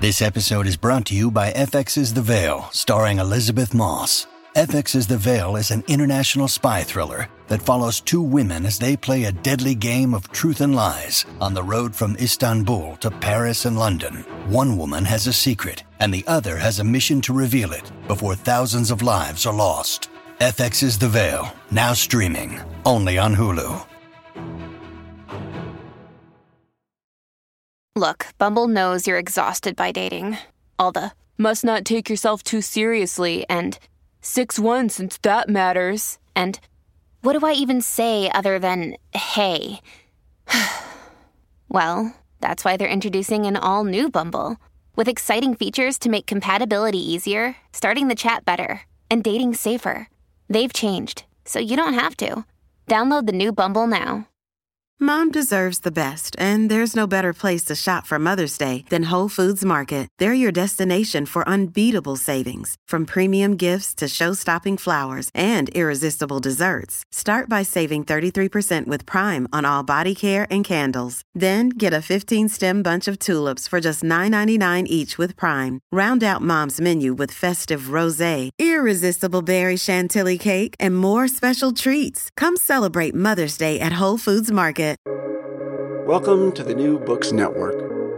This episode is brought to you by FX's The Veil, starring Elizabeth Moss. FX's The Veil is an international spy thriller that follows two women as they play a deadly game of truth and lies on the road from Istanbul to Paris and London. One woman has a secret, and the other has a mission to reveal it before thousands of lives are lost. FX's The Veil, now streaming, only on Hulu. Look, Bumble knows you're exhausted by dating. All the, must not take yourself too seriously, and 6'1" since that matters. And what do I even say other than, hey? Well, that's why they're introducing an all-new Bumble, with exciting features to make compatibility easier, starting the chat better, and dating safer. They've changed, so you don't have to. Download the new Bumble now. Mom deserves the best, and there's no better place to shop for Mother's Day than Whole Foods Market. They're your destination for unbeatable savings, from premium gifts to show-stopping flowers and irresistible desserts. Start by saving 33% with Prime on all body care and candles. Then get a 15-stem bunch of tulips for just $9.99 each with Prime. Round out Mom's menu with festive rosé, irresistible berry chantilly cake, and more special treats. Come celebrate Mother's Day at Whole Foods Market. Welcome to the New Books Network.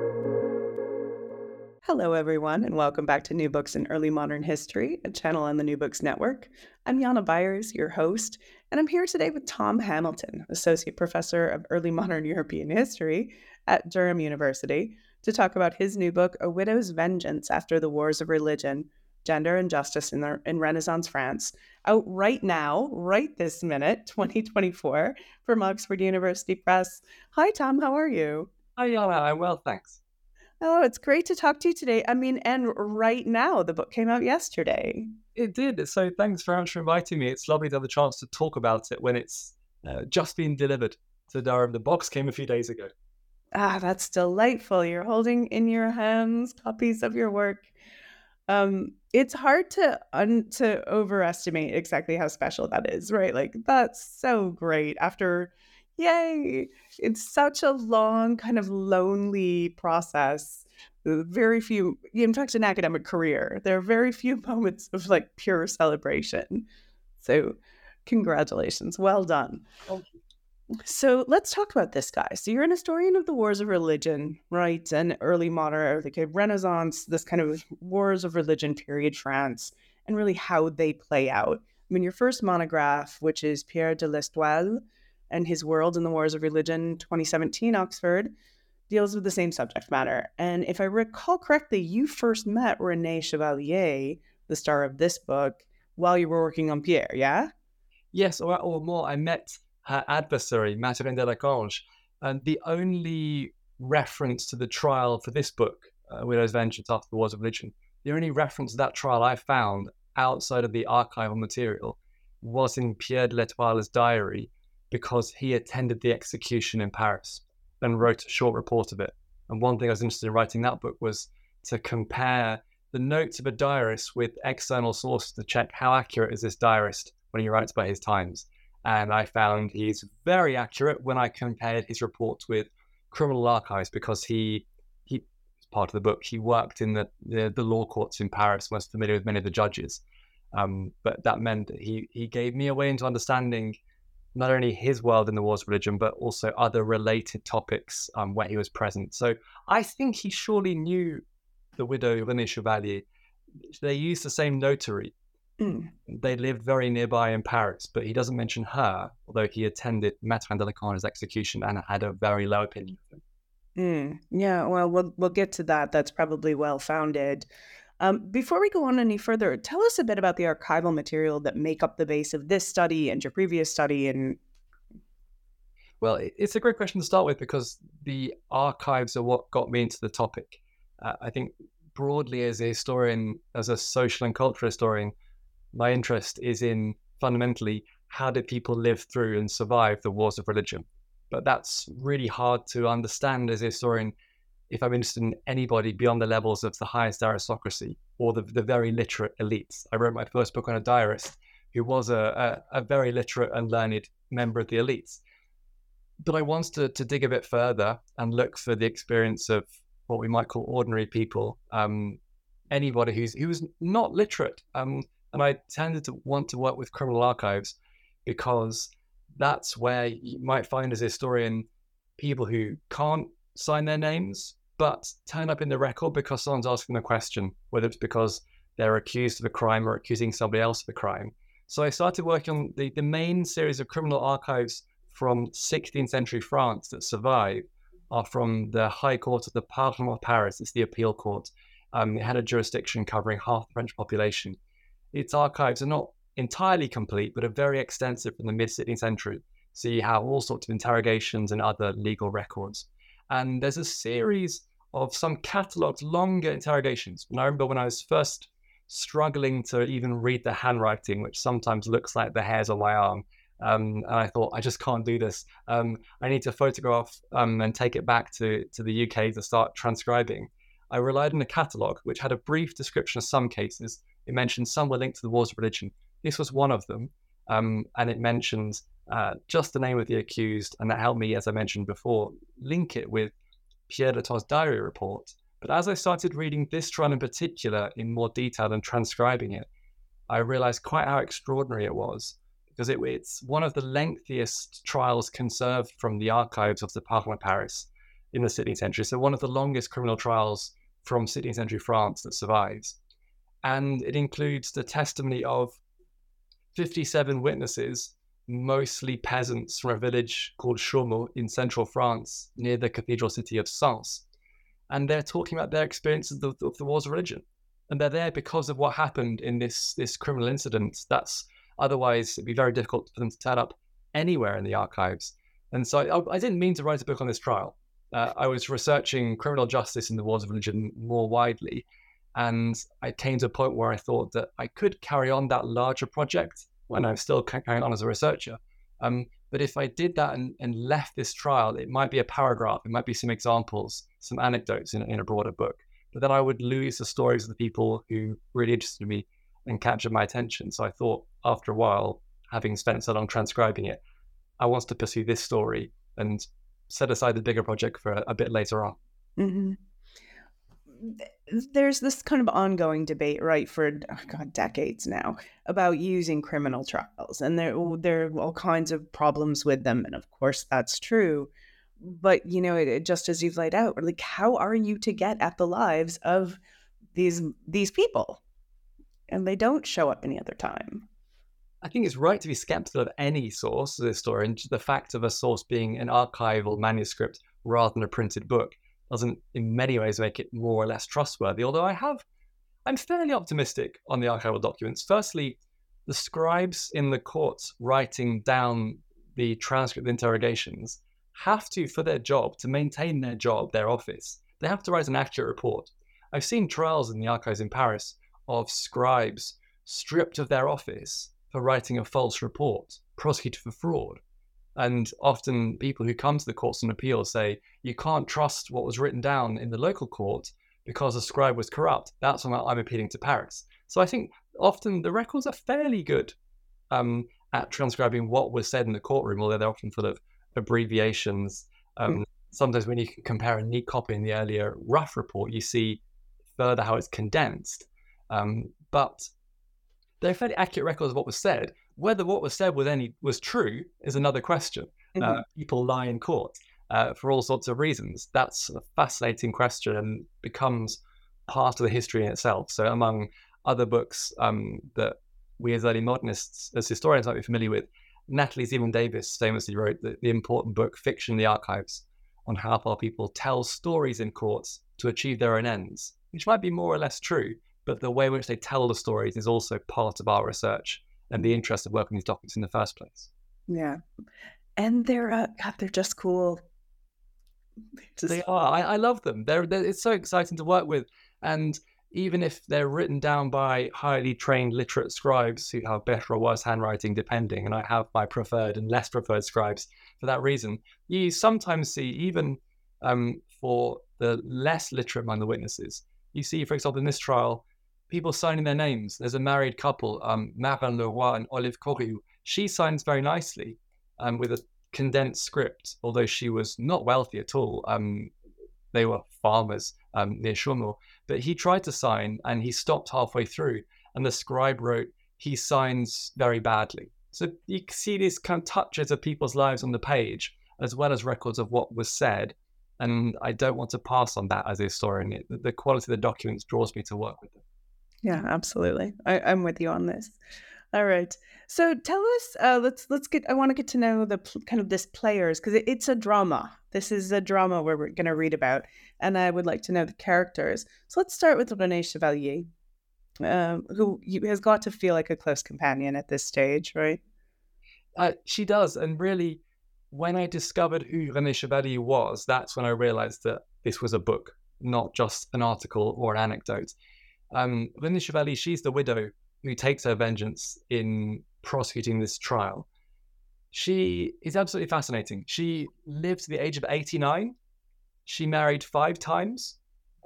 Hello, everyone, and welcome back to New Books in Early Modern History, a channel on the New Books Network. I'm Jana Byers, your host, and I'm here today with Tom Hamilton, Associate Professor of Early Modern European History at Durham University, to talk about his new book, A Widow's Vengeance After the Wars of Religion, Gender and Justice in Renaissance France, out right now, right this minute, 2024, from Oxford University Press. Hi, Tom. How are you? Hi, Yana. I'm well, thanks. Oh, it's great to talk to you today. I mean, and right now, the book came out yesterday. It did. So thanks very much for inviting me. It's lovely to have a chance to talk about it when it's just been delivered to Durham. The box came a few days ago. Ah, that's delightful. You're holding in your hands copies of your work. It's hard to overestimate exactly how special that is, right? Like, that's so great. After, yay, it's such a long, kind of lonely process. Very few, in fact, an academic career, there are very few moments of like pure celebration. So, congratulations, well done. Thank you. So let's talk about this guy. So you're an historian of the wars of religion, right? And early modern, like Renaissance, this kind of wars of religion period France, and really how they play out. I mean, your first monograph, which is Pierre de l'Estoile and His World in the Wars of Religion, 2017, Oxford, deals with the same subject matter. And if I recall correctly, you first met René Chevalier, the star of this book, while you were working on Pierre, yeah? Yes, or more, I met her adversary, Mathurin de Laclange, and the only reference to the trial for this book, Widow's Vengeance After the Wars of Religion, the only reference to that trial I found outside of the archival material was in Pierre de l'Etoile's diary, because he attended the execution in Paris and wrote a short report of it. And one thing I was interested in writing that book was to compare the notes of a diarist with external sources to check how accurate is this diarist when he writes about his times. And I found he's very accurate when I compared his reports with criminal archives, because he part of the book, he worked in the law courts in Paris, was familiar with many of the judges. But that meant that he gave me a way into understanding not only his world in the wars of religion, but also other related topics where he was present. So I think he surely knew the widow René Chevalier. They used the same notary. They lived very nearby in Paris, but he doesn't mention her, although he attended Mathurin de Laclange's execution and had a very low opinion of him. Yeah, well, we'll get to that. That's probably well-founded. Before we go on any further, tell us a bit about the archival material that make up the base of this study and your previous study. Well, it's a great question to start with, because the archives are what got me into the topic. I think broadly as a historian, as a social and cultural historian, my interest is in fundamentally how did people live through and survive the wars of religion. But that's really hard to understand as a historian if I'm interested in anybody beyond the levels of the highest aristocracy or the very literate elites. I wrote my first book on a diarist who was a very literate and learned member of the elites. But I wanted to dig a bit further and look for the experience of what we might call ordinary people, anybody who was not literate. And I tended to want to work with criminal archives because that's where you might find as a historian people who can't sign their names but turn up in the record because someone's asking a question, whether it's because they're accused of a crime or accusing somebody else of a crime. So I started working on the main series of criminal archives from 16th century France that survive are from the High Court of the Parlement of Paris. It's the appeal court. It had a jurisdiction covering half the French population. Its archives are not entirely complete, but are very extensive from the mid-16th century. So you have all sorts of interrogations and other legal records. And there's a series of some catalogued longer interrogations. And I remember when I was first struggling to even read the handwriting, which sometimes looks like the hairs on my arm. And I thought, I just can't do this. I need to photograph and take it back to the UK to start transcribing. I relied on a catalogue, which had a brief description of some cases. It mentioned some were linked to the wars of religion. This was one of them. And it mentions just the name of the accused. And that helped me, as I mentioned before, link it with Pierre Letoux's diary report. But as I started reading this trial in particular in more detail and transcribing it, I realized quite how extraordinary it was, because it's one of the lengthiest trials conserved from the archives of the Parlement of Paris in the 16th century. So one of the longest criminal trials from 16th century France that survives. And it includes the testimony of 57 witnesses, mostly peasants from a village called Chaumont in central France, near the cathedral city of Sens. And they're talking about their experiences of the wars of religion. And they're there because of what happened in this criminal incident. That's otherwise it'd be very difficult for them to turn up anywhere in the archives. And so I didn't mean to write a book on this trial. I was researching criminal justice in the wars of religion more widely. And I came to a point where I thought that I could carry on that larger project when I'm still carrying on as a researcher. But if I did that and left this trial, it might be a paragraph, it might be some examples, some anecdotes in a broader book. But then I would lose the stories of the people who really interested me and captured my attention. So I thought after a while, having spent so long transcribing it, I wanted to pursue this story and set aside the bigger project for a bit later on. Mm-hmm. There's this kind of ongoing debate, right, for decades now about using criminal trials, and there are all kinds of problems with them, and of course that's true. But it just as you've laid out, like, how are you to get at the lives of these people, and they don't show up any other time? I think it's right to be skeptical of any source of this story, and the fact of a source being an archival manuscript rather than a printed book doesn't in many ways make it more or less trustworthy, although I'm fairly optimistic on the archival documents. Firstly, the scribes in the courts writing down the transcript interrogations have to, for their job, to maintain their job, their office, they have to write an accurate report. I've seen trials in the archives in Paris of scribes stripped of their office for writing a false report, prosecuted for fraud. And often people who come to the courts on appeal say, you can't trust what was written down in the local court because the scribe was corrupt. That's why I'm appealing to Paris. So I think often the records are fairly good at transcribing what was said in the courtroom, although they're often full of abbreviations. Sometimes when you can compare a neat copy in the earlier rough report, you see further how it's condensed. But they're fairly accurate records of what was said. Whether what was said was true is another question. Mm-hmm. People lie in court for all sorts of reasons. That's a fascinating question and becomes part of the history in itself. So among other books that we as early modernists, as historians might be familiar with, Natalie Zemon-Davis famously wrote the important book, Fiction in the Archives, on how far people tell stories in courts to achieve their own ends, which might be more or less true, but the way in which they tell the stories is also part of our research and the interest of working these documents in the first place. Yeah. And they're just cool. They are. I love them. It's so exciting to work with. And even if they're written down by highly trained literate scribes who have better or worse handwriting, depending, and I have my preferred and less preferred scribes for that reason, you sometimes see, even for the less literate among the witnesses, you see, for example, in this trial, people signing their names. There's a married couple, Marin Leroy and Olive Corriou. She signs very nicely with a condensed script, although she was not wealthy at all. They were farmers near Chaumont. But he tried to sign and he stopped halfway through. And the scribe wrote, he signs very badly. So you can see these kind of touches of people's lives on the page, as well as records of what was said. And I don't want to pass on that as a historian. The quality of the documents draws me to work with them. Yeah, absolutely. I'm with you on this. All right. So tell us, let's get, I want to get to know the kind of this players, because it's a drama. This is a drama where we're going to read about, and I would like to know the characters. So let's start with Renée Chevalier, who has got to feel like a close companion at this stage, right? She does. And really, when I discovered who Renée Chevalier was, that's when I realized that this was a book, not just an article or an anecdote. Renée Chevalier, she's the widow who takes her vengeance in prosecuting this trial. She is absolutely fascinating. She lived to the age of 89. She married 5 times.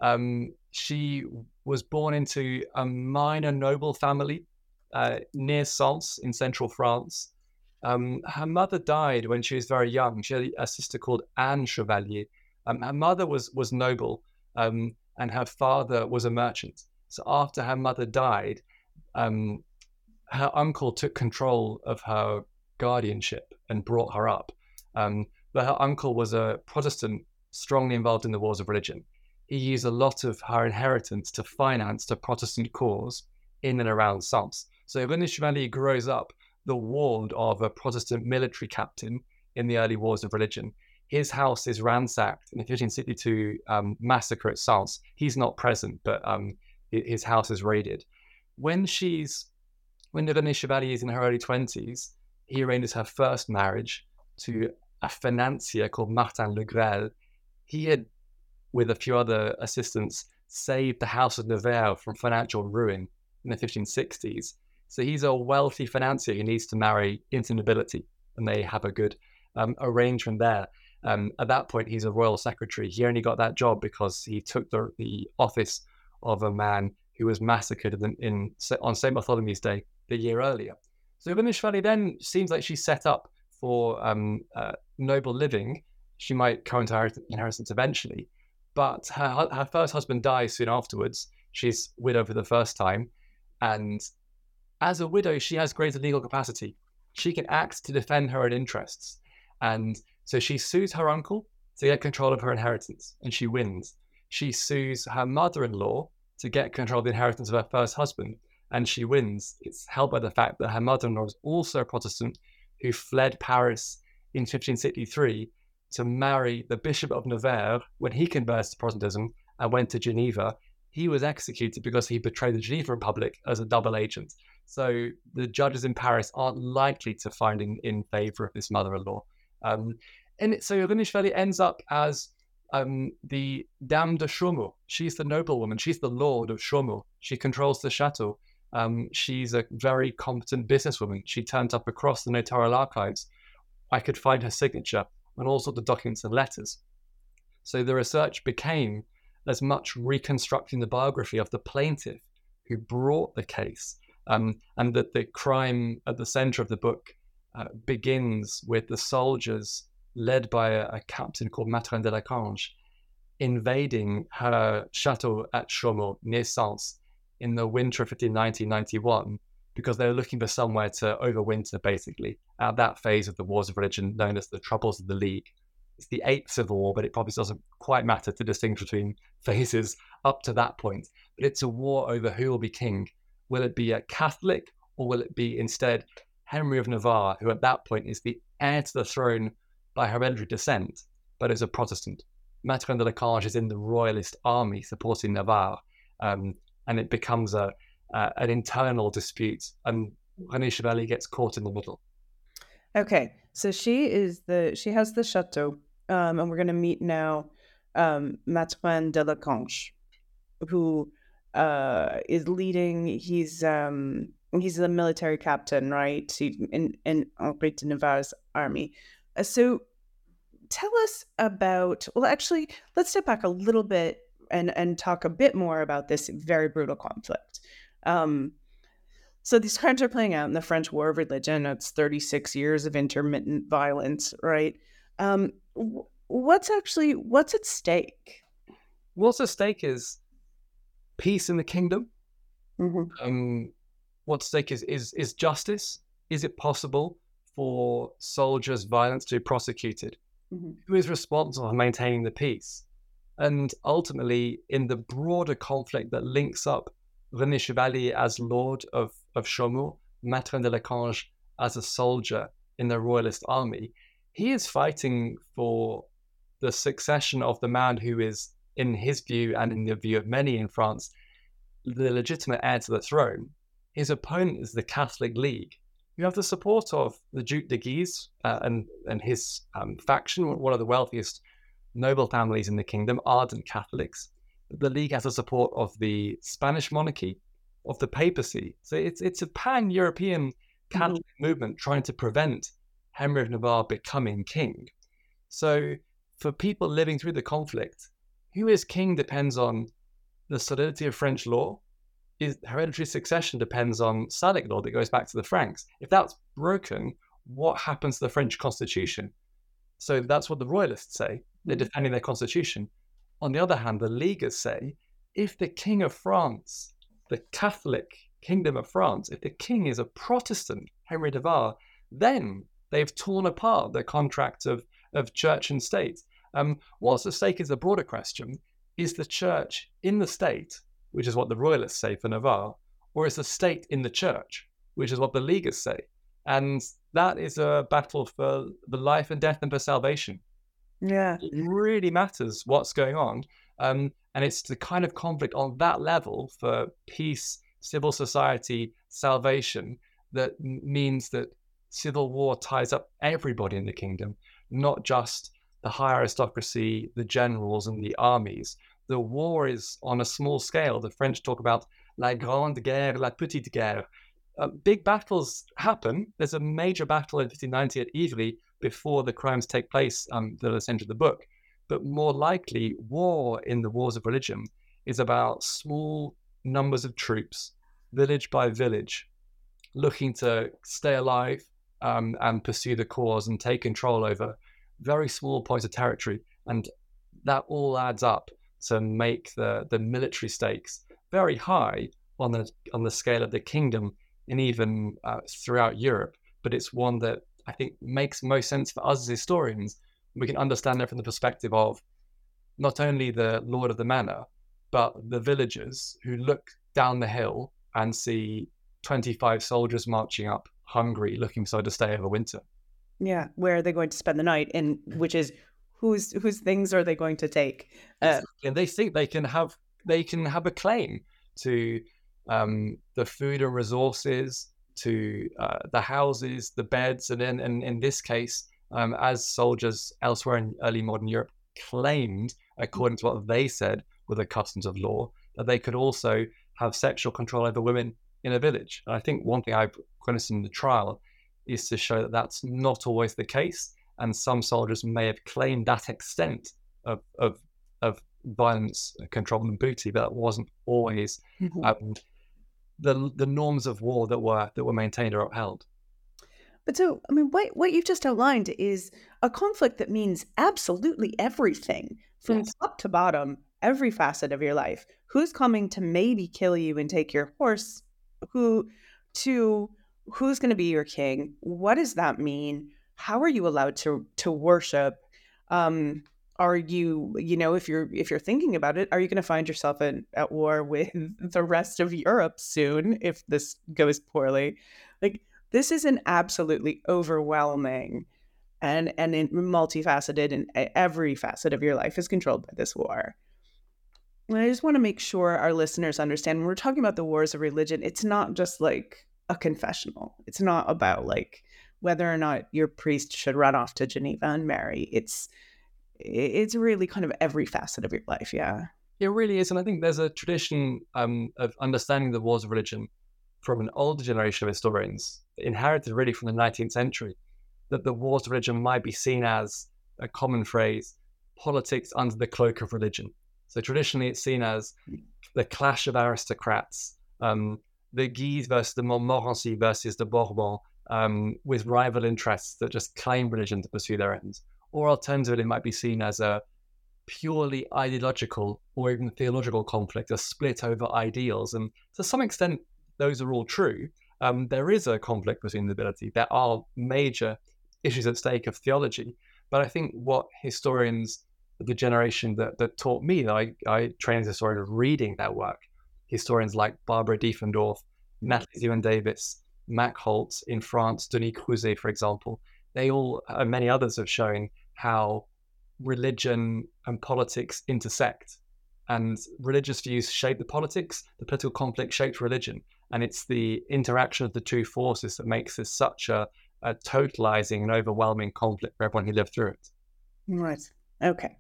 She was born into a minor noble family near Sens in central France. Her mother died when she was very young. She had a sister called Anne Chevalier. Her mother was noble, and her father was a merchant. So after her mother died, her uncle took control of her guardianship and brought her up. But her uncle was a Protestant, strongly involved in the wars of religion. He used a lot of her inheritance to finance the Protestant cause in and around Sens. So Renée Chevalier grows up the ward of a Protestant military captain in the early wars of religion. His house is ransacked in the 1562 massacre at Sens. He's not present, but his house is raided. When Renée Chevalier is in her early 20s, he arranges her first marriage to a financier called Martin Le Grel. He had, with a few other assistants, saved the House of Nevers from financial ruin in the 1560s. So he's a wealthy financier who needs to marry into nobility, and they have a good arrangement there. At that point, he's a royal secretary. He only got that job because he took the office of a man who was massacred on St. Bartholomew's Day the year earlier. So Renée Chevalier then seems like she's set up for noble living. She might co-inherit inheritance eventually, but her first husband dies soon afterwards. She's widowed for the first time, and as a widow, she has greater legal capacity. She can act to defend her own interests, and so she sues her uncle to get control of her inheritance, and she wins. She sues her mother-in-law to get control of the inheritance of her first husband, and she wins. It's helped by the fact that her mother-in-law is also a Protestant who fled Paris in 1563 to marry the Bishop of Nevers when he converted to Protestantism and went to Geneva. He was executed because he betrayed the Geneva Republic as a double agent. So the judges in Paris aren't likely to find in favor of this mother-in-law. And so Renée Chevalier ends up as the Dame de Chaumont. She's the noblewoman. She's the lord of Chaumont. She controls the chateau. She's a very competent businesswoman. She turned up across the notarial archives. I could find her signature on all sorts of documents and letters. So the research became as much reconstructing the biography of the plaintiff who brought the case, and that the crime at the center of the book begins with the soldiers led by a captain called Mathurin de la Cange invading her chateau at Chaumont near Sens in the winter of 1590-91 because they were looking for somewhere to overwinter, basically, at that phase of the wars of religion known as the Troubles of the League. It's the 8th Civil War, but it probably doesn't quite matter to distinguish between phases up to that point. But it's a war over who will be king. Will it be a Catholic, or will it be instead Henry of Navarre, who at that point is the heir to the throne by hereditary descent, but is a Protestant? Mathurin de la Cange is in the royalist army supporting Navarre, and it becomes an internal dispute, and Renée Chevalier gets caught in the middle. Okay, so she has the chateau, and we're going to meet now Mathurin de la Cange, who is leading. He's the military captain, right? In Henri de Navarre's army. So tell us about. Well, actually, let's step back a little bit and talk a bit more about this very brutal conflict. So these crimes are playing out in the French War of Religion. It's 36 years of intermittent violence, right? What's at stake what's at stake is peace in the kingdom. What's at stake is justice. Is it possible for soldiers' violence to be prosecuted? Who is responsible for maintaining the peace? And ultimately, in the broader conflict that links up René Chevalier as Lord of Chaumont, Mathurin de Laclange as a soldier in the royalist army, he is fighting for the succession of the man who is, in his view and in the view of many in France, the legitimate heir to the throne. His opponent is the Catholic League. You have the support of the Duc de Guise and his faction, one of the wealthiest noble families in the kingdom, ardent Catholics. The League has the support of the Spanish monarchy, of the papacy. So it's a pan-European Catholic movement trying to prevent Henry of Navarre becoming king. So for people living through the conflict, who is king depends on the solidity of French law. Hereditary succession depends on Salic law that goes back to the Franks. If that's broken, what happens to the French constitution? So that's what the royalists say. They're defending their constitution. On the other hand, the Leaguers say, if the King of France, the Catholic Kingdom of France, if the king is a Protestant, Henry de Navarre, then they've torn apart the contract of church and state. What's at stake is a broader question. Is the church in the state, which is what the royalists say for Navarre, or is the state in the church, which is what the Leaguers say? And that is a battle for the life and death and for salvation. Yeah. It really matters what's going on. And it's the kind of conflict on that level for peace, civil society, salvation, that means that civil war ties up everybody in the kingdom, not just the higher aristocracy, the generals and the armies. The war is on a small scale. The French talk about la grande guerre, la petite guerre. Big battles happen. There's a major battle in 1590 at Ivry before the crimes take place that are centered in the book. But more likely, war in the wars of religion is about small numbers of troops, village by village, looking to stay alive and pursue the cause and take control over very small points of territory. And that all adds up to make the military stakes very high on the scale of the kingdom and even throughout Europe. But it's one that I think makes most sense for us as historians. We can understand it from the perspective of not only the lord of the manor, but the villagers who look down the hill and see 25 soldiers marching up, hungry, looking for somewhere to stay over winter. Yeah, where are they going to spend the night? And which is whose things are they going to take? And they think they can have a claim to the food and resources, to the houses, the beds, and then in this case, as soldiers elsewhere in early modern Europe claimed, according to what they said were the customs of law, that they could also have sexual control over women in a village. And I think one thing I've witnessed in the trial is to show that that's not always the case, and some soldiers may have claimed that extent of violence, control, and booty, but that wasn't always the norms of war that were maintained or upheld. But so, I mean, what you've just outlined is a conflict that means absolutely everything from top to bottom, every facet of your life. Who's coming to maybe kill you and take your horse? Who's going to be your king? What does that mean? How are you allowed to worship? Are you, if you're thinking about it, are you going to find yourself at war with the rest of Europe soon if this goes poorly? Like, this is an absolutely overwhelming and multifaceted, and every facet of your life is controlled by this war. And I just want to make sure our listeners understand when we're talking about the wars of religion, it's not just like a confessional. It's not about like whether or not your priest should run off to Geneva and marry. It's really kind of every facet of your life. Yeah. It really is. And I think there's a tradition of understanding the wars of religion from an older generation of historians, inherited really from the 19th century, that the wars of religion might be seen as a common phrase, politics under the cloak of religion. So traditionally it's seen as the clash of aristocrats, the Guise versus the Montmorency versus the Bourbon, with rival interests that just claim religion to pursue their ends. Or alternatively, it might be seen as a purely ideological or even theological conflict, a split over ideals. And to some extent, those are all true. There is a conflict between the nobility. There are major issues at stake of theology. But I think what historians of the generation that taught me, that I trained as a historian of reading their work, historians like Barbara Diefendorf, Natalie Zewan-Davis, Mac Holt in France, Denis Crouzet, for example, they all, and many others, have shown how religion and politics intersect. And religious views shape the political conflict shapes religion. And it's the interaction of the two forces that makes this such a totalizing and overwhelming conflict for everyone who lived through it. Right. Okay.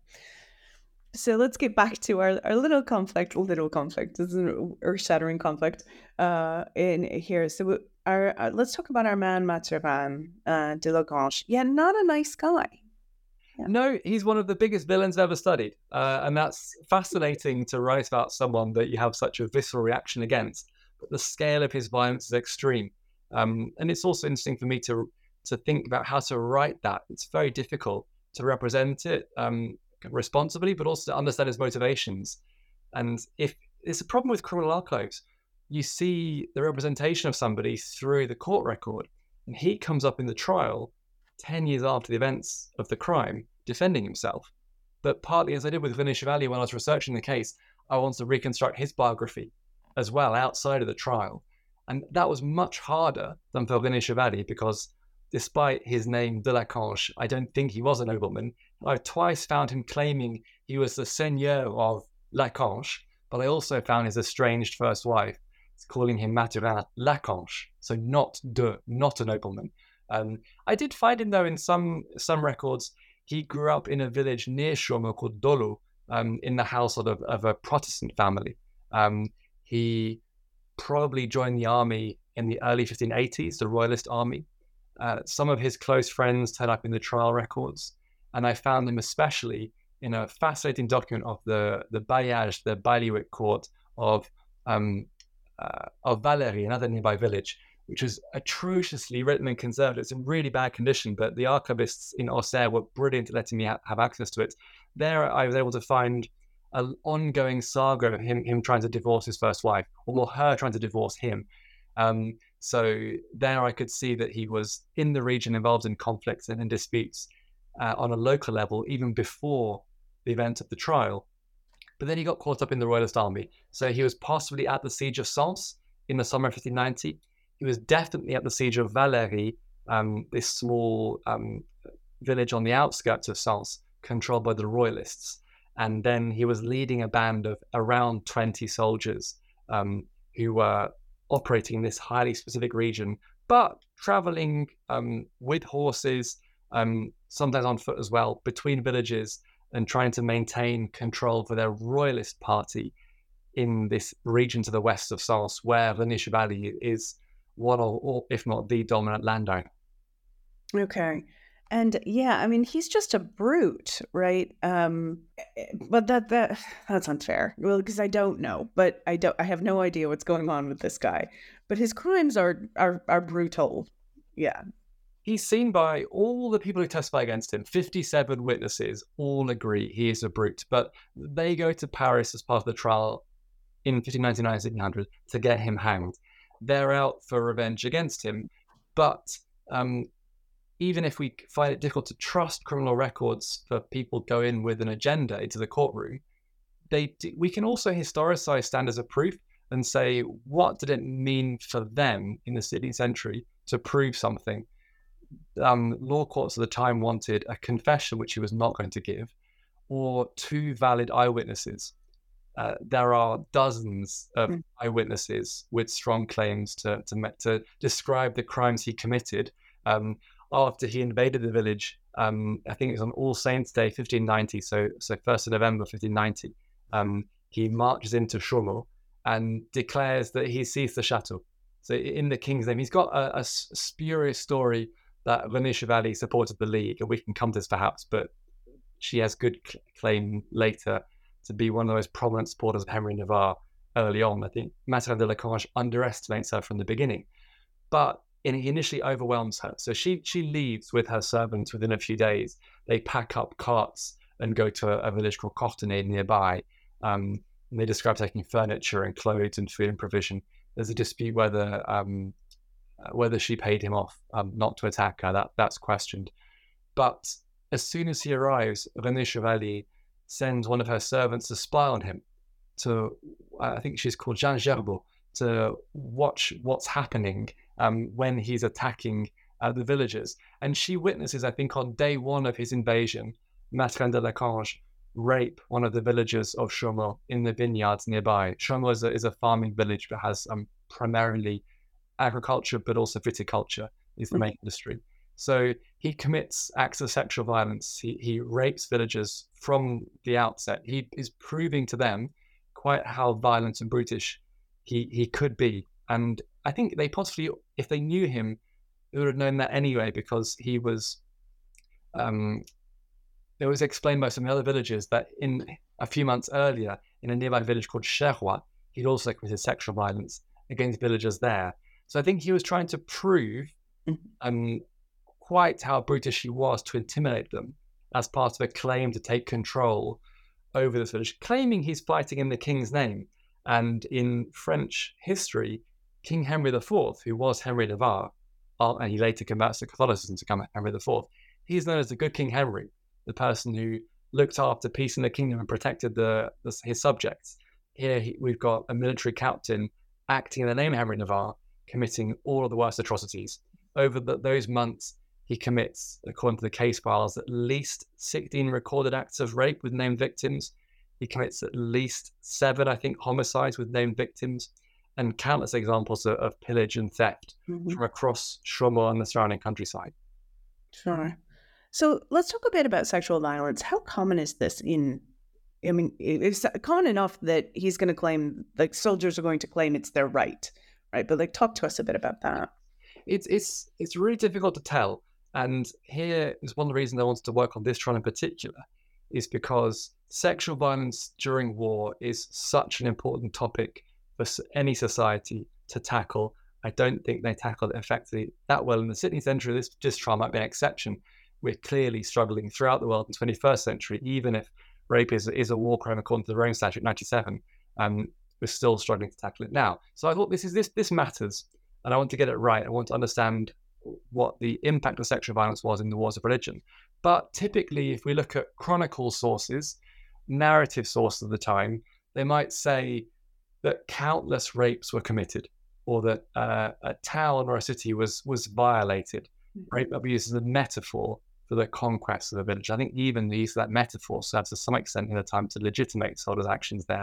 So let's get back to our little conflict. This is an earth-shattering conflict in here. So let's talk about our man, Mathurin de Lagrange. Yeah, not a nice guy. Yeah. No, he's one of the biggest villains ever studied. And that's fascinating to write about someone that you have such a visceral reaction against. But the scale of his violence is extreme. And it's also interesting for me to think about how to write that. It's very difficult to represent it responsibly, but also to understand his motivations. And if it's a problem with criminal archives, you see the representation of somebody through the court record, and he comes up in the trial 10 years after the events of the crime, defending himself. But partly, as I did with René Chevalier when I was researching the case, I wanted to reconstruct his biography as well outside of the trial. And that was much harder than for René Chevalier, because despite his name de Lachange, I don't think he was a nobleman. I've twice found him claiming he was the seigneur of Lachange, but I also found his estranged first wife calling him Mathurin Lachange, so not a nobleman. I did find him, though, in some records, he grew up in a village near Chaumont called Dolo, in the household of a Protestant family. He probably joined the army in the early 1580s, the Royalist army. Some of his close friends turn up in the trial records, and I found them especially in a fascinating document of the bailliage, the bailiwick court of Valéry, another nearby village, which was atrociously written and conserved. It's in really bad condition, but the archivists in Auxerre were brilliant at letting me have access to it. There I was able to find an ongoing saga of him trying to divorce his first wife, or her trying to divorce him. So there I could see that he was in the region involved in conflicts and in disputes on a local level, even before the event of the trial. But then he got caught up in the Royalist army. So he was possibly at the siege of Sens in the summer of 1590. He was definitely at the siege of Valéry, this small village on the outskirts of Sens, controlled by the Royalists. And then he was leading a band of around 20 soldiers who were operating in this highly specific region, but traveling with horses, sometimes on foot as well, between villages, and trying to maintain control for their Royalist party in this region to the west of Sens, where René Chevalier is one or if not the dominant landowner. Okay. And yeah, I mean, he's just a brute, right? But that's unfair. Well, because I don't know, but I have no idea what's going on with this guy. But his crimes are brutal. Yeah. He's seen by all the people who testify against him. 57 witnesses all agree he is a brute, but they go to Paris as part of the trial in 1599-1600 to get him hanged. They're out for revenge against him, but even if we find it difficult to trust criminal records for people go in with an agenda into the courtroom, we can also historicize standards of proof and say, what did it mean for them in the 16th century to prove something? Law courts at the time wanted a confession, which he was not going to give, or two valid eyewitnesses. There are dozens of eyewitnesses with strong claims to describe the crimes he committed. After he invaded the village, I think it was on All Saints' Day, 1590, so 1st of November, 1590, he marches into Chaumont and declares that he seized the chateau. So in the king's name, he's got a spurious story that René Chevalier supported the League, and we can come to this perhaps, but she has good claim later to be one of the most prominent supporters of Henry Navarre early on. I think Mathurin de Lachange underestimates her from the beginning. But he initially overwhelms her. So she leaves with her servants within a few days. They pack up carts and go to a village called Courtenay nearby. And they describe taking furniture and clothes and food and provision. There's a dispute whether she paid him off not to attack her. That's questioned. But as soon as he arrives, René Chevalier sends one of her servants to spy on him, to, I think she's called Jeanne Gerbeau, to watch what's happening when he's attacking the villagers. And she witnesses, I think, on day one of his invasion, Mathurin de Lachange rape one of the villagers of Chaumont in the vineyards nearby. Chaumont is a farming village that has primarily agriculture, but also viticulture is the main industry. So he commits acts of sexual violence. He rapes villagers from the outset. He is proving to them quite how violent and brutish he could be. And I think they possibly, if they knew him, they would have known that anyway, because he was, it was explained by some other villagers that in a few months earlier, in a nearby village called Cherrois, he'd also committed sexual violence against villagers there. So I think he was trying to prove quite how brutish he was to intimidate them as part of a claim to take control over this village, claiming he's fighting in the king's name. And in French history, King Henry IV, who was Henry of Navarre, and he later converts to Catholicism to become Henry IV, he's known as the good King Henry, the person who looked after peace in the kingdom and protected his subjects. Here we've got a military captain acting in the name of Henry of Navarre, committing all of the worst atrocities. Over those months, he commits, according to the case files, at least 16 recorded acts of rape with named victims. He commits at least 7, I think, homicides with named victims, and countless examples of pillage and theft from across Chaumont and the surrounding countryside. Sure. So let's talk a bit about sexual violence. How common is this it's common enough that he's going to claim, like, soldiers are going to claim it's their right? But like, talk to us a bit about that. It's really difficult to tell. And here is one of the reasons I wanted to work on this trial in particular, is because sexual violence during war is such an important topic for any society to tackle. I don't think they tackled it effectively that well in the 16th century. This trial might be an exception. We're clearly struggling throughout the world in the 21st century, even if rape is a war crime according to the Rome Statute 97. We're still struggling to tackle it now. So I thought this matters, and I want to get it right. I want to understand what the impact of sexual violence was in the wars of religion. But typically, if we look at chronicle sources, narrative sources of the time, they might say that countless rapes were committed, or that a town or a city was violated. Rape might be used as a metaphor for the conquest of a village. I think even the use of that metaphor serves to some extent in the time to legitimate soldiers' actions there.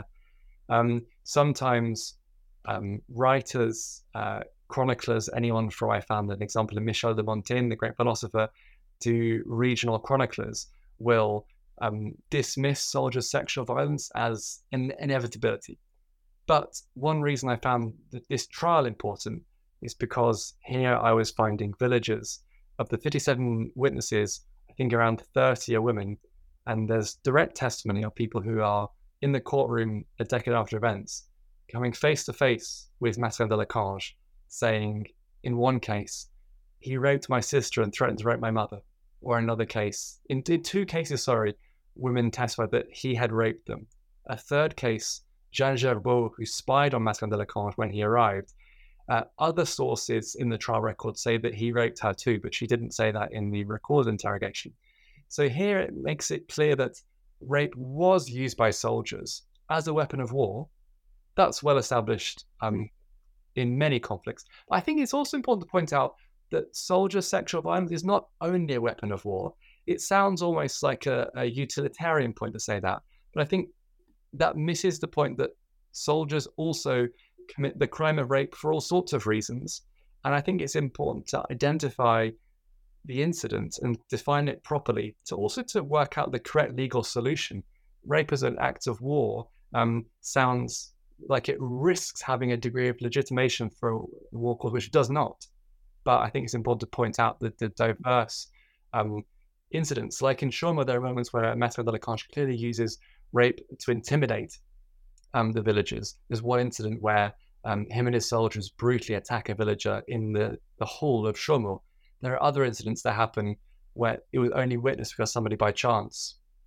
Sometimes writers, chroniclers, anyone from, I found an example in Michel de Montaigne, the great philosopher, to regional chroniclers, will dismiss soldiers' sexual violence as an inevitability. But one reason I found that this trial important is because here I was finding villagers. Of the 57 witnesses, I think around 30 are women, and there's direct testimony of people who are in the courtroom a decade after events, coming face to face with Mathurin de Lachange, saying, in one case, he raped my sister and threatened to rape my mother. Or in another case, in 2 cases, women testified that he had raped them. A third case, Jeanne Gerbeau, who spied on Mathurin de Lachange when he arrived. Other sources in the trial record say that he raped her too, but she didn't say that in the recorded interrogation. So here it makes it clear that rape was used by soldiers as a weapon of war. That's well established in many conflicts. But I think it's also important to point out that soldier sexual violence is not only a weapon of war. It sounds almost like a utilitarian point to say that, but I think that misses the point that soldiers also commit the crime of rape for all sorts of reasons. And I think it's important to identify the incident and define it properly, to also to work out the correct legal solution. Rape as an act of war sounds like it risks having a degree of legitimation for a war cause, which it does not. But I think it's important to point out that the diverse incidents, like in Chaumont, there are moments where Mathurin de Lachange clearly uses rape to intimidate the villagers. There's one incident where him and his soldiers brutally attack a villager in the hall of Chaumont. There are other incidents that happen where it was only witnessed because somebody by chance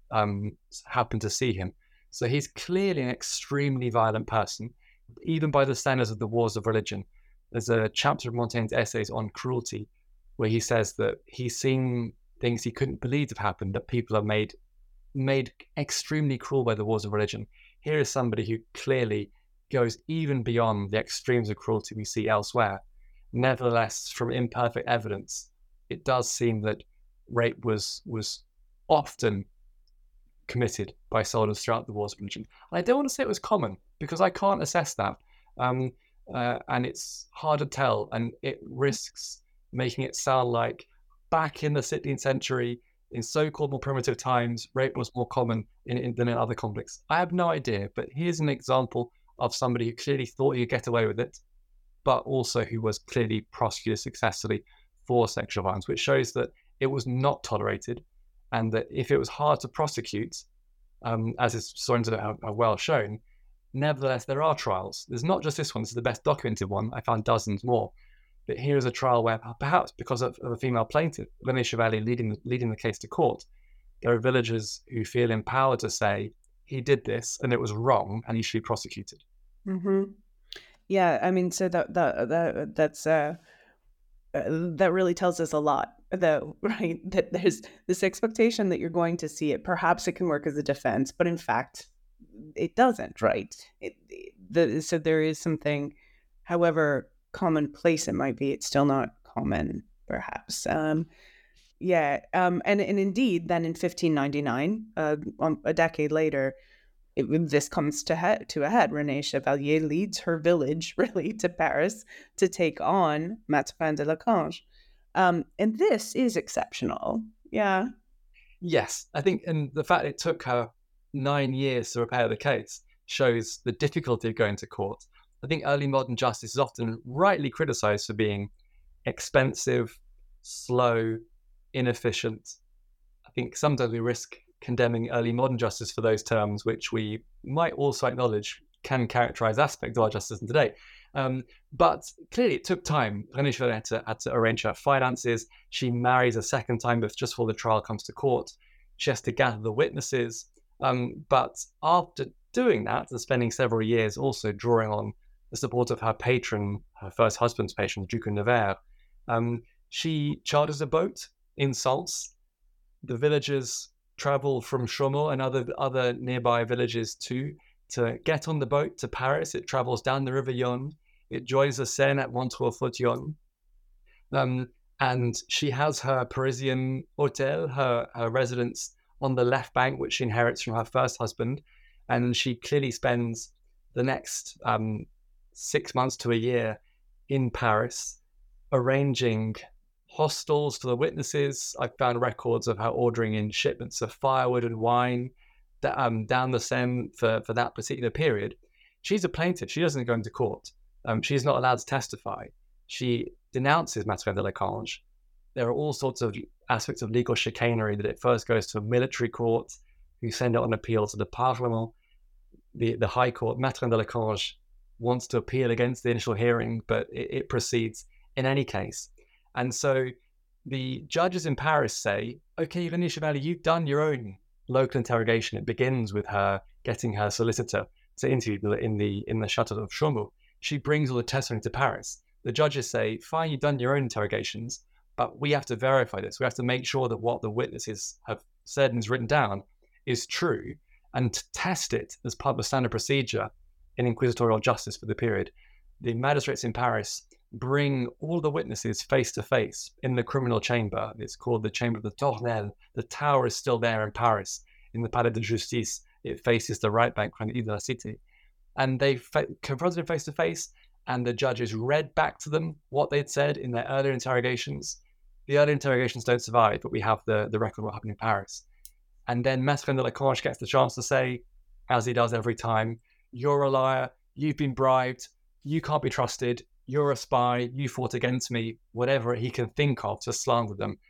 happened to see him. So he's clearly an extremely violent person, even by the standards of the Wars of Religion. There's a chapter of Montaigne's essays on cruelty where he says that he's seen things he couldn't believe have happened, that people are made extremely cruel by the Wars of Religion. Here is somebody who clearly goes even beyond the extremes of cruelty we see elsewhere. Nevertheless, from imperfect evidence, it does seem that rape was often committed by soldiers throughout the Wars of Religion. And I don't want to say it was common, because I can't assess that. And it's hard to tell, and it risks making it sound like back in the 16th century, in so-called more primitive times, rape was more common than in other conflicts. I have no idea, but here's an example of somebody who clearly thought he could get away with it, but also who was clearly prosecuted successfully for sexual violence, which shows that it was not tolerated, and that if it was hard to prosecute, as historians have well shown, nevertheless, there are trials. There's not just this one. This is the best documented one. I found dozens more. But here is a trial where, perhaps because of a female plaintiff, René Chevalier leading the case to court, there are villagers who feel empowered to say, he did this and it was wrong and he should be prosecuted. Mm-hmm. Yeah, I mean, so that's that really tells us a lot, though, right? That there's this expectation that you're going to see it. Perhaps it can work as a defense, but in fact, it doesn't, right? So there is something, however commonplace it might be, it's still not common, perhaps. And indeed, then in 1599, a decade later, this comes to a head. René Chevalier leads her village, really, to Paris to take on Mathurin de Laclanche. And this is exceptional. Yeah. Yes, I think, and the fact it took her 9 years to repair the case shows the difficulty of going to court. I think early modern justice is often rightly criticized for being expensive, slow, inefficient. I think sometimes we risk condemning early modern justice for those terms, which we might also acknowledge can characterize aspects of our justice today. But clearly it took time. René Chevalier had to arrange her finances. She marries a second time just before the trial comes to court. She has to gather the witnesses. But after doing that, and spending several years also drawing on the support of her patron, her first husband's patron, the Duke of Nevers, she charters a boat in Sens. The villagers travel from Chaumont and other nearby villages to get on the boat to Paris. It travels down the River Yonne. It joins the Seine at Montreux-Faute-Yonne. And she has her Parisian hotel, her residence on the left bank, which she inherits from her first husband. And she clearly spends the next 6 months to a year in Paris, arranging hostels for the witnesses. I found records of her ordering in shipments of firewood and wine down the Seine for that particular period. She's a plaintiff. She doesn't go into court. She's not allowed to testify. She denounces Mathurin de Laclanche. There are all sorts of aspects of legal chicanery that it first goes to a military court, who send it on appeal to the Parlement, the High Court. Mathurin de Laclanche wants to appeal against the initial hearing, but it proceeds in any case. And so the judges in Paris say, okay, René Chevalier, you've done your own local interrogation. It begins with her getting her solicitor to interview in the Chateau of Chaumont. She brings all the testimony to Paris. The judges say, fine, you've done your own interrogations, but we have to verify this. We have to make sure that what the witnesses have said and is written down is true, and to test it as part of a standard procedure in inquisitorial justice for the period. The magistrates in Paris bring all the witnesses face to face in the criminal chamber. It's called the Chamber of the Tournelle. The tower is still there in Paris, in the Palais de Justice. It faces the right bank from the Ile de la Cité. And they confronted them face to face, and the judges read back to them what they'd said in their earlier interrogations. The earlier interrogations don't survive, but we have the record of what happened in Paris. And then Mathurin de Laclanche gets the chance to say, as he does every time, you're a liar, you've been bribed, you can't be trusted, you're a spy, you fought against me, whatever he can think of to slander them.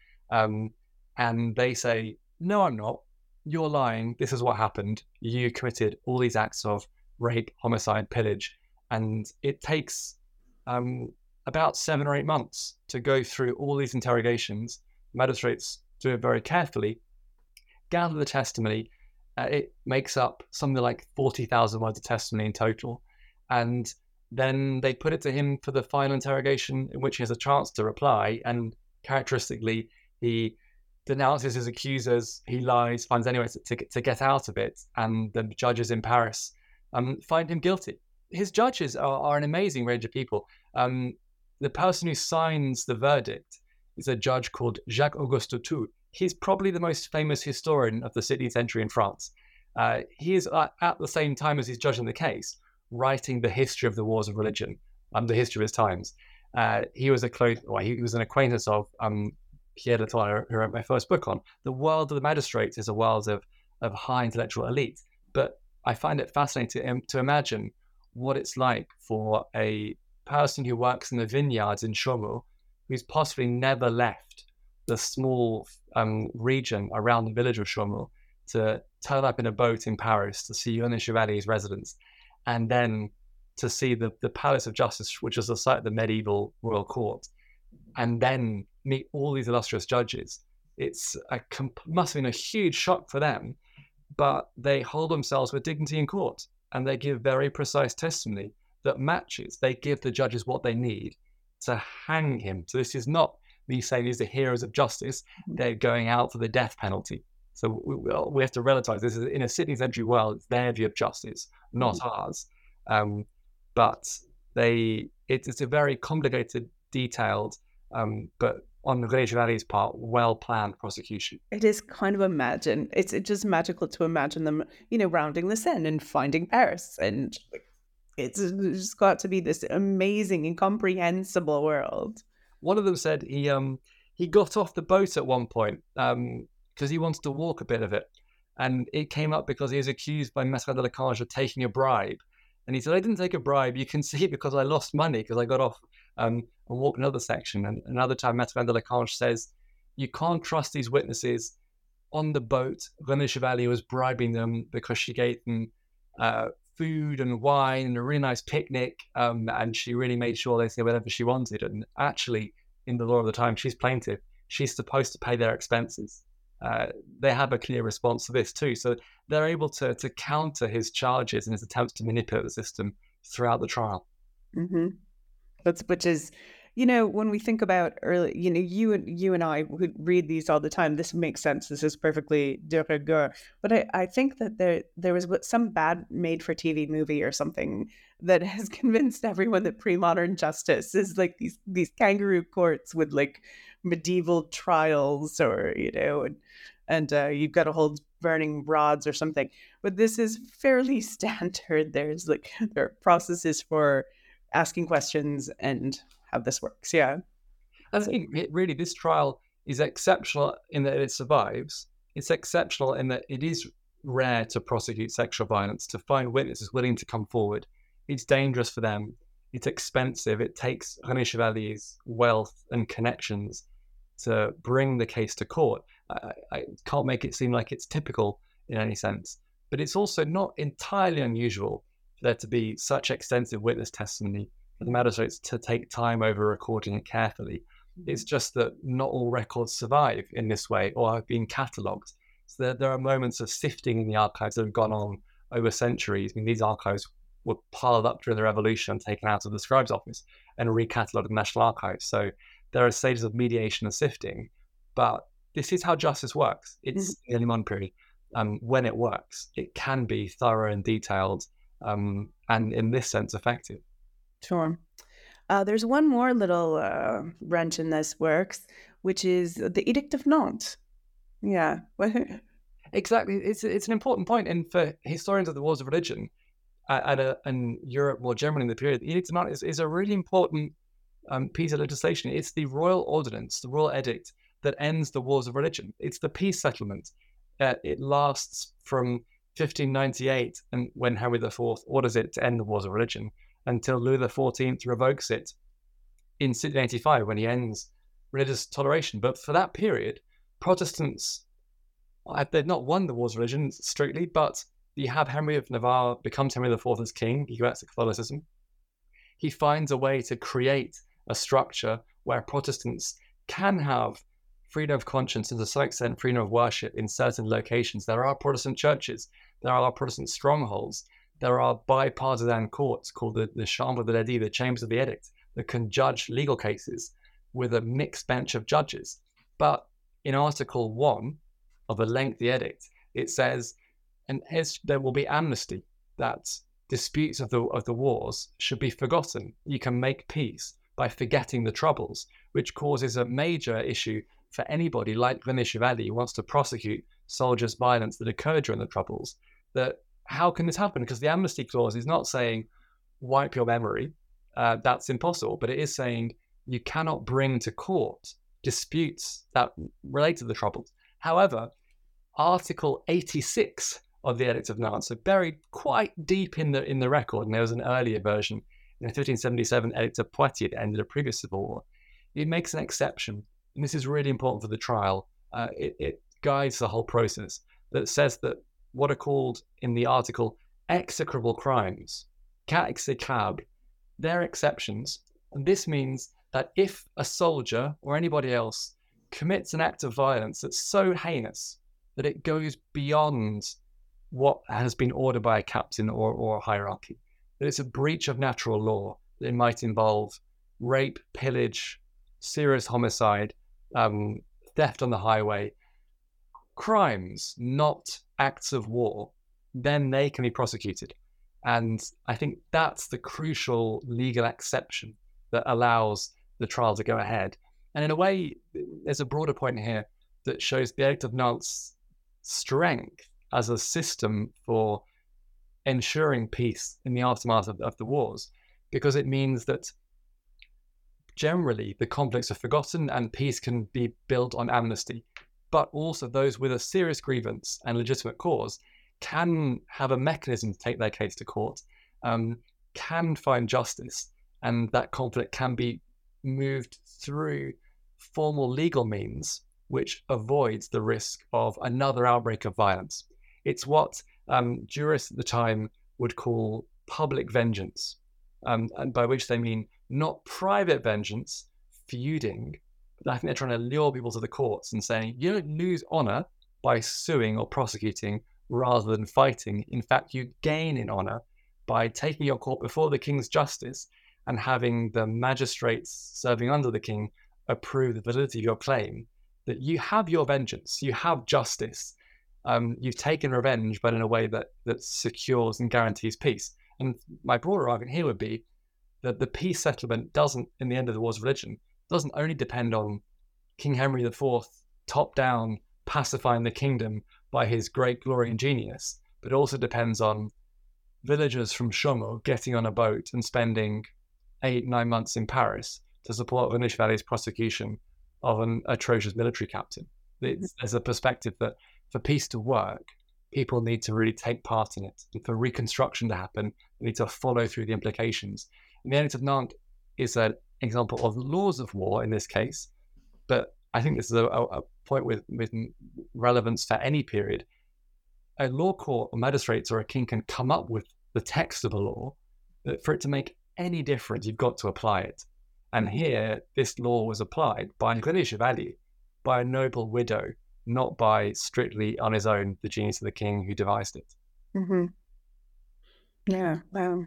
And they say, no, I'm not. You're lying. This is what happened. You committed all these acts of rape, homicide, pillage. And it takes about 7 or 8 months to go through all these interrogations. Magistrates do it very carefully. gather the testimony. It makes up something like 40,000 words of testimony in total. And then they put it to him for the final interrogation, in which he has a chance to reply. And characteristically, he denounces his accusers, he lies, finds any way to get out of it. And the judges in Paris find him guilty. His judges are an amazing range of people. The person who signs the verdict is a judge called Jacques-Auguste Tautou. He's probably the most famous historian of the 16th century in France. He is, at the same time as he's judging the case, writing the history of the wars of religion, the history of his times. He was an acquaintance of Pierre de Toile, who wrote my first book on. The world of the magistrates is a world of high intellectual elite. But I find it fascinating to imagine what it's like for a person who works in the vineyards in Chaumont, who's possibly never left the small region around the village of Chaumont, to turn up in a boat in Paris to see René Chevalier's residence, and then to see the Palace of Justice, which is the site of the medieval royal court, and then meet all these illustrious judges. It's must have been a huge shock for them, but they hold themselves with dignity in court, and they give very precise testimony that matches. They give the judges what they need to hang him. So this is not me saying these are heroes of justice. They're going out for the death penalty. So we have to relativize this. In a 16th century world, it's their view of justice, not ours. But it's a very complicated, detailed, but on René Chevalier's part, well-planned prosecution. It is kind of it's just magical to imagine them, rounding the Seine and finding Paris. And it's just got to be this amazing, incomprehensible world. One of them said he got off the boat at one point because he wanted to walk a bit of it. And it came up because he was accused by Maître Deleclange of taking a bribe. And he said, I didn't take a bribe. You can see it because I lost money because I got off and walked another section. And another time, Maître Deleclange says, you can't trust these witnesses. On the boat, René Chevalier was bribing them because she gave them food and wine and a really nice picnic. And she really made sure they said whatever she wanted. And actually, in the law of the time, she's plaintiff. She's supposed to pay their expenses. They have a clear response to this too. So they're able to counter his charges and his attempts to manipulate the system throughout the trial. Mm-hmm. Which is, when we think about early, you and I would read these all the time. This makes sense. This is perfectly de rigueur. But I think that there was some bad made-for-TV movie or something that has convinced everyone that pre-modern justice is like these kangaroo courts with like medieval trials, or and you've got to hold burning rods or something. But this is fairly standard. There are processes for asking questions and how this works. Yeah, I think really this trial is exceptional in that it survives. It's exceptional in that it is rare to prosecute sexual violence, to find witnesses willing to come forward. It's dangerous for them. It's expensive. It takes René Chevalier's wealth and connections to bring the case to court. I can't make it seem like it's typical in any sense, but it's also not entirely unusual for there to be such extensive witness testimony for the magistrates to take time over recording it carefully. It's just that not all records survive in this way or have been catalogued. So there are moments of sifting in the archives that have gone on over centuries. I mean, these archives were piled up during the Revolution and taken out of the scribe's office and recatalogued in the National Archives. So there are stages of mediation and sifting, but this is how justice works. It's the early modern period. When it works, it can be thorough and detailed, and in this sense, effective. Sure. There's one more little wrench in this works, which is the Edict of Nantes. Yeah. Exactly. It's an important point. And for historians of the wars of religion and Europe more generally in the period, the Edict of Nantes is a really important piece of legislation. It's the royal ordinance, the royal edict that ends the wars of religion. It's the peace settlement. It lasts from 1598, and when Henry IV orders it to end the wars of religion, until Louis XIV revokes it in 1685 when he ends religious toleration. But for that period, Protestants, they've not won the wars of religion strictly, but you have Henry of Navarre becomes Henry IV as king. He converts to Catholicism. He finds a way to create a structure where Protestants can have freedom of conscience and to some extent freedom of worship in certain locations. There are Protestant churches, there are Protestant strongholds, there are bipartisan courts called the Chambre de l'Edit, the Chambers of the Edict, that can judge legal cases with a mixed bench of judges. But in Article 1 of a lengthy edict, it says, and there will be amnesty, that disputes of the wars should be forgotten. You can make peace by forgetting the troubles, which causes a major issue for anybody like René Chevalier who wants to prosecute soldiers' violence that occurred during the troubles. That how can this happen? Because the amnesty clause is not saying wipe your memory. That's impossible. But it is saying you cannot bring to court disputes that relate to the troubles. However, Article 86 of the Edict of Nantes, so buried quite deep in the record, and there was an earlier version in the 1577 Edict of Poitiers that ended a previous civil war. It makes an exception, and this is really important for the trial. It guides the whole process, that says that what are called in the article execrable crimes, cas exécrables, they're exceptions, and this means that if a soldier or anybody else commits an act of violence that's so heinous that it goes beyond what has been ordered by a captain or a hierarchy, that it's a breach of natural law, that it might involve rape, pillage, serious homicide, theft on the highway, crimes, not acts of war, then they can be prosecuted. And I think that's the crucial legal exception that allows the trial to go ahead. And in a way, there's a broader point here that shows the Edict of Nantes' strength as a system for ensuring peace in the aftermath of the wars, because it means that generally the conflicts are forgotten and peace can be built on amnesty, but also those with a serious grievance and legitimate cause can have a mechanism to take their case to court, can find justice, and that conflict can be moved through formal legal means, which avoids the risk of another outbreak of violence. It's what jurists at the time would call public vengeance, and by which they mean not private vengeance, feuding, but I think they're trying to lure people to the courts and saying, you don't lose honor by suing or prosecuting rather than fighting. In fact, you gain in honor by taking your court before the king's justice and having the magistrates serving under the king approve the validity of your claim, that you have your vengeance, you have justice, you've taken revenge, but in a way that secures and guarantees peace. And my broader argument here would be that the peace settlement doesn't, in the end of the Wars of Religion, doesn't only depend on King Henry IV top-down pacifying the kingdom by his great glory and genius, but also depends on villagers from Chaumont getting on a boat and spending 8-9 months in Paris to support René Chevalier's prosecution of an atrocious military captain. There's a perspective that for peace to work, people need to really take part in it. And for reconstruction to happen, they need to follow through the implications. And the Edict of Nantes is an example of laws of war in this case, but I think this is a point with relevance for any period. A law court or magistrates or a king can come up with the text of a law, but for it to make any difference, you've got to apply it. And here, this law was applied by René Chevalier, by a noble widow, not by strictly on his own, the genius of the king who devised it. Mm-hmm. Yeah, wow.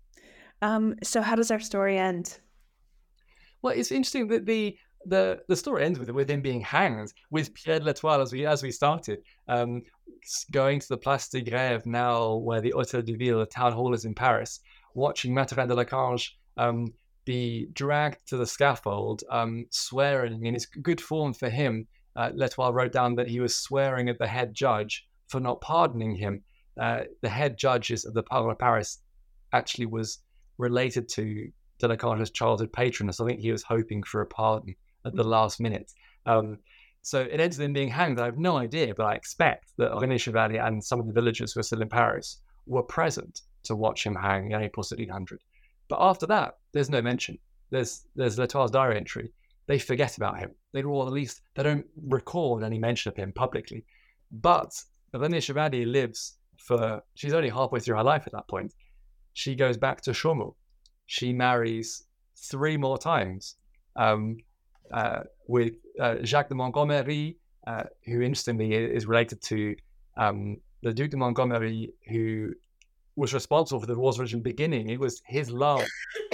So how does our story end? Well, it's interesting that the story ends with him being hanged, with Pierre de l'Etoile as we started, going to the Place de Grève now, where the Hôtel de Ville, the town hall, is in Paris, watching Mathurin de Laclanche be dragged to the scaffold, swearing, and it's good form for him. L'Etoile wrote down that he was swearing at the head judge for not pardoning him. The head judges of the Parlement of Paris actually was related to de Laclanche's childhood patron, so I think he was hoping for a pardon at the last minute. So it ends with him being hanged. I have no idea, but I expect that René Chevalier and some of the villagers who are still in Paris were present to watch him hang in April 1600. But after that, there's no mention. There's L'Etoile's diary entry. They forget about him. At least they don't record any mention of him publicly. But René Chevalier lives she's only halfway through her life at that point. She goes back to Chaumont. She marries 3 more times. with Jacques de Montgomery, who interestingly is related to the Duke de Montgomery, who was responsible for the Wars of Religion beginning. It was his lance.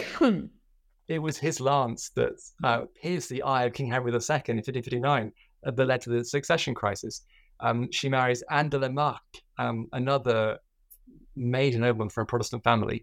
It was his lance that pierced the eye of King Henry II in 1559 that led to the succession crisis. She marries Anne de la Marck, another major nobleman from a Protestant family,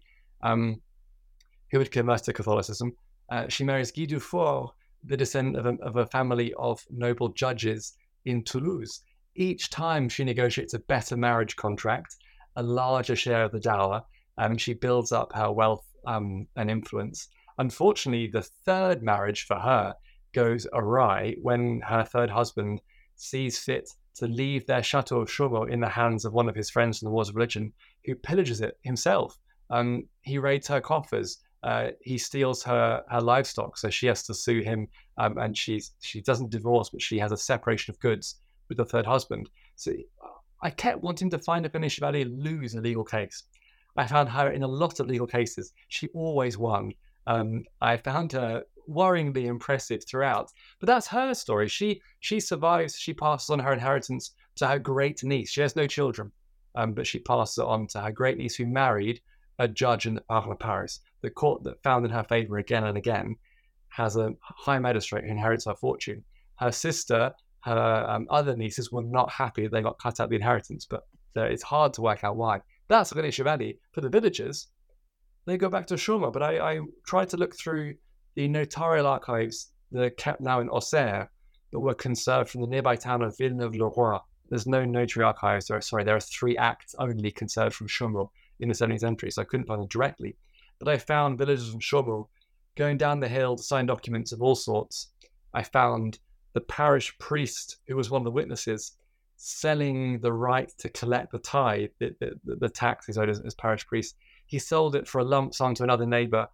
who had converted to Catholicism. She marries Guy Dufour, the descendant of a family of noble judges in Toulouse. Each time she negotiates a better marriage contract, a larger share of the dower, and she builds up her wealth and influence. Unfortunately, the third marriage for her goes awry when her third husband sees fit to leave their Chateau of Chaumont in the hands of one of his friends in the Wars of Religion, who pillages it himself. He raids her coffers. He steals her livestock, so she has to sue him, and she doesn't divorce, but she has a separation of goods with the third husband. So I kept wanting to find René Chevalier lose a legal case. I found her in a lot of legal cases. She always won. I found her worryingly impressive throughout. But that's her story. She survives. She passes on her inheritance to her great niece. She has no children, but she passes it on to her great niece, who married a judge in the Parlement of Paris. The court that found in her favor again and again has a high magistrate who inherits her fortune. Her sister, her other nieces were not happy they got cut out the inheritance, but it's hard to work out why. That's René Chevalier. For the villagers, they go back to Chaumont, but I tried to look through the notarial archives that are kept now in Auxerre that were conserved from the nearby town of Villeneuve-le-Roi. There's no notary archives. There are 3 acts only conserved from Chaumont in the 17th century, so I couldn't find them directly. But I found villagers from Chaumont going down the hill to sign documents of all sorts. I found the parish priest, who was one of the witnesses, selling the right to collect the tithe, the tax he's owed as parish priest. He sold it for a lump sum to another neighbour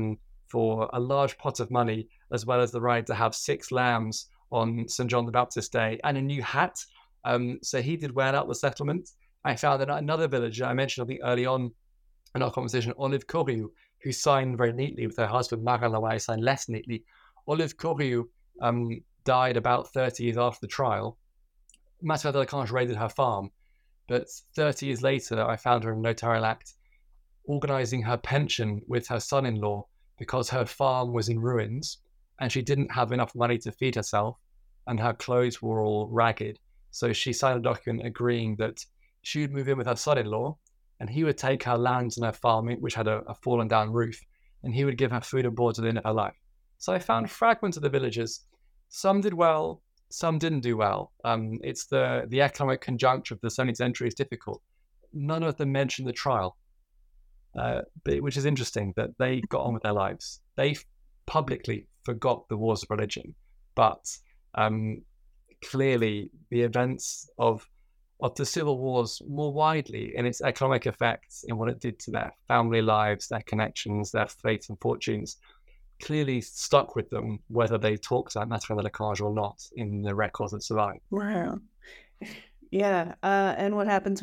for a large pot of money, as well as the right to have 6 lambs on St. John the Baptist Day and a new hat. So he did well out the settlement. I found that another villager, I mentioned I think early on in our conversation, Olive Coriou, who signed very neatly with her husband, Marin Laway, signed less neatly. Olive Coriou died about 30 years after the trial. Mathieu de Lacange raided her farm, but 30 years later, I found her in a notarial act organising her pension with her son-in-law because her farm was in ruins and she didn't have enough money to feed herself and her clothes were all ragged. So she signed a document agreeing that she would move in with her son-in-law and he would take her lands and her farm, which had a fallen down roof, and he would give her food and board to the end of her life. So I found fragments of the villages. Some did well, some didn't do well. It's the economic conjuncture of the 17th century is difficult. None of them mentioned the trial, which is interesting that they got on with their lives. They publicly forgot the wars of religion, but clearly the events of the civil wars more widely in its economic effects, in what it did to their family lives, their connections, their fates and fortunes, clearly stuck with them, whether they talked about Mathurin de Lacange or not in the records that survive. Wow. Yeah. And what happens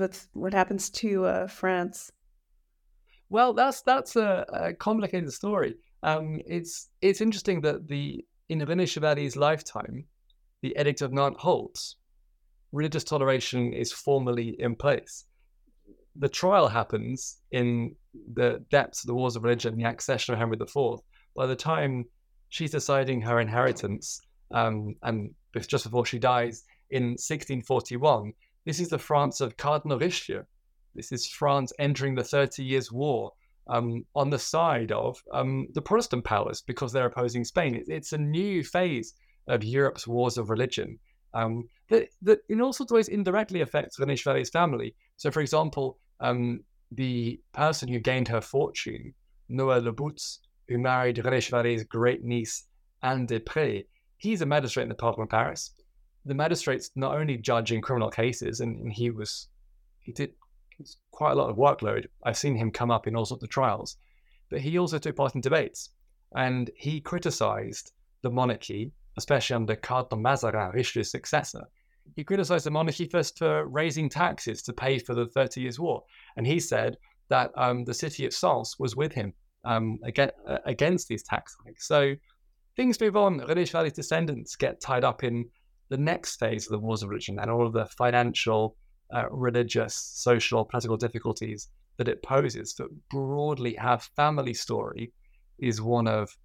to France? Well, that's a complicated story. It's interesting that in René Chevalier's lifetime, the Edict of Nantes holds. Religious toleration is formally in place. The trial happens in the depths of the Wars of Religion, the accession of Henry IV. By the time she's deciding her inheritance, and just before she dies in 1641, this is the France of Cardinal Richelieu. This is France entering the 30 Years' War on the side of the Protestant powers because they're opposing Spain. It's a new phase of Europe's wars of religion that in all sorts of ways indirectly affects René Chevalier's family. So, for example, the person who gained her fortune, Noël Le Bouts, who married René Chevalier's great niece, Anne Després, he's a magistrate in the Parlement of Paris. The magistrate's not only judging criminal cases, and he did quite a lot of workload. I've seen him come up in all sorts of trials, but he also took part in debates, and he criticized the monarchy, especially under Cardinal Mazarin, Richelieu's successor. He criticized the monarchy first for raising taxes to pay for the 30 Years' War, and he said that the city of Sens was with him against these tax hikes. So things move on. Ghaneshwali's descendants get tied up in the next phase of the Wars of Religion and all of the financial, religious, social, political difficulties that it poses. But broadly, our family story is one of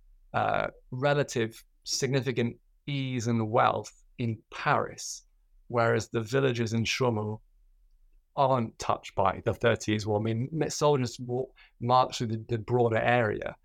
relative significant ease and wealth in Paris, whereas the villages in Chomo aren't touched by the 30s war. I mean, soldiers marched through the broader area,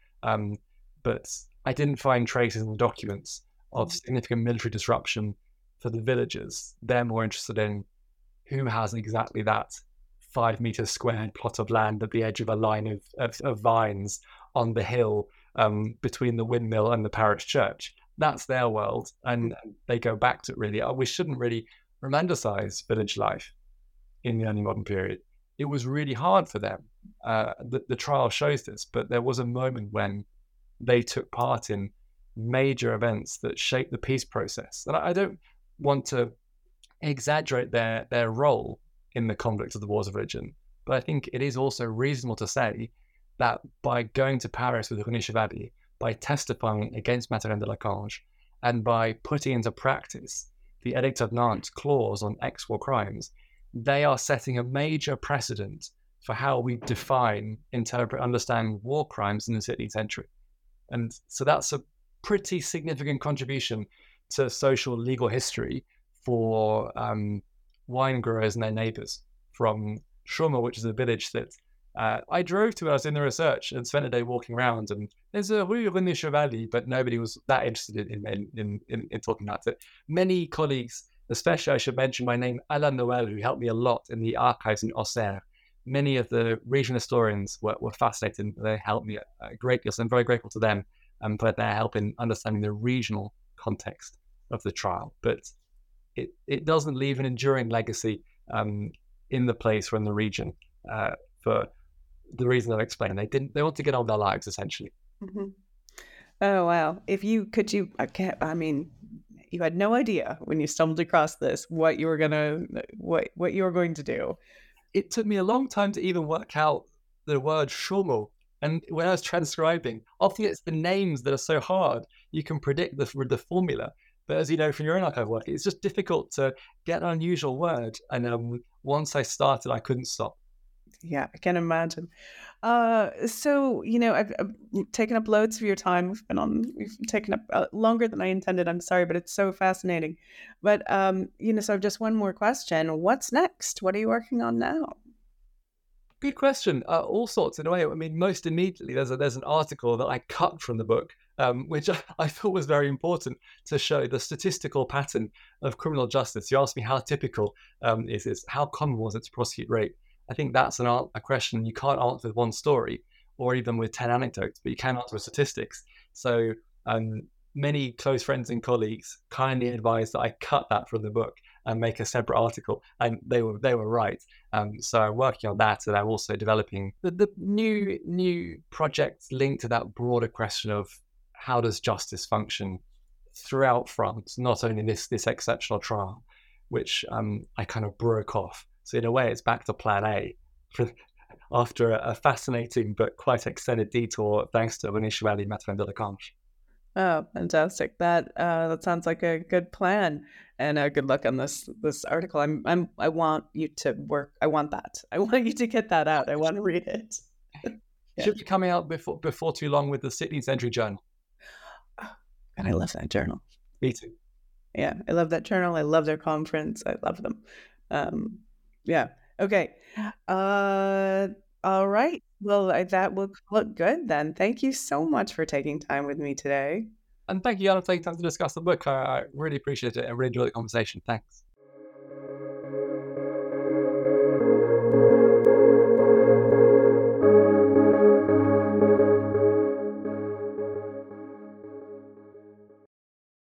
but I didn't find traces in the documents of significant military disruption for the villagers. They're more interested in who has exactly that 5 meters squared plot of land at the edge of a line of vines on the hill between the windmill and the parish church. That's their world, and they go back to it, really. We shouldn't really romanticize village life in the early modern period. It was really hard for them. The trial shows this, but there was a moment when they took part in major events that shaped the peace process. And I don't want to exaggerate their role in the conflict of the Wars of Religion, but I think it is also reasonable to say that by going to Paris with Ghaneshwali, by testifying against Mathurin de la Cange, and by putting into practice the Edict of Nantes clause on ex-war crimes, they are setting a major precedent for how we define, interpret, understand war crimes in the 16th century. And so that's a pretty significant contribution to social legal history for wine growers and their neighbors from Chomo, which is a village that I drove to when I was in the research and spent a day walking around. And there's a Rue Ghaneshwali, but nobody was that interested in talking about it. Many colleagues, especially I should mention my name, Alain Noël, who helped me a lot in the archives in Auxerre. Many of the regional historians were fascinated. They helped me a great deal, so I'm very grateful to them for their help in understanding the regional context of the trial. But it doesn't leave an enduring legacy in the place or in the region for the reason I've explained. They want to get on with their lives, essentially. Mm-hmm. Oh, wow. You had no idea when you stumbled across this what you were going to do. It took me a long time to even work out the word Chomo. And when I was transcribing, often it's the names that are so hard, you can predict the formula. But as you know from your own archive work, it's just difficult to get an unusual word. And once I started, I couldn't stop. Yeah, I can imagine. So, I've taken up loads of your time. We've taken up longer than I intended. I'm sorry, but it's so fascinating. But, so I've just one more question. What's next? What are you working on now? Good question. All sorts in a way. I mean, most immediately, there's an article that I cut from the book, which I thought was very important to show the statistical pattern of criminal justice. You asked me how typical is this? How common was it to prosecute rape? I think that's a question you can't answer with one story or even with 10 anecdotes, but you can answer with statistics. So many close friends and colleagues kindly advised that I cut that from the book and make a separate article, and they were right. So I'm working on that, and I'm also developing the new projects linked to that broader question of how does justice function throughout France, not only this exceptional trial, which I kind of broke off. So in a way, it's back to plan A after a fascinating but quite extended detour, thanks to Ghaneshwali and Mathurin de la Cange. Oh, fantastic! That sounds like a good plan, and good luck on this article. I want you to work. I want that. I want you to get that out. I want to read it. Yeah. Should be coming out before too long with the 16th Century Journal. Oh, and I love that journal. Me too. Yeah, I love that journal. I love their conference. I love them. Yeah. Okay. All right. Well, that will look good then. Thank you so much for taking time with me today. And thank you, Anna, for taking time to discuss the book. I really appreciate it. I really enjoyed the conversation. Thanks.